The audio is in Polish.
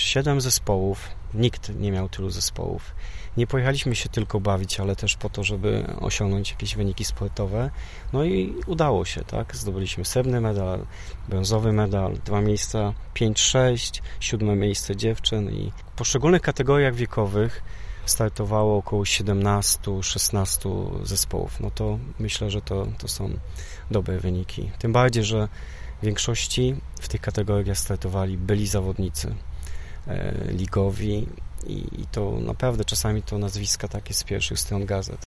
7 zespołów, nikt nie miał tylu zespołów. Nie pojechaliśmy się tylko bawić, ale też po to, żeby osiągnąć jakieś wyniki sportowe. No i udało się, tak? Zdobyliśmy srebrny medal, brązowy medal, 2 miejsca, 5-6, 7 miejsce dziewczyn i w poszczególnych kategoriach wiekowych startowało około 17-16 zespołów. No to myślę, że to są dobre wyniki. Tym bardziej, że w większości w tych kategoriach startowali byli zawodnicy ligowi i to naprawdę czasami to nazwiska takie z pierwszych stron gazet.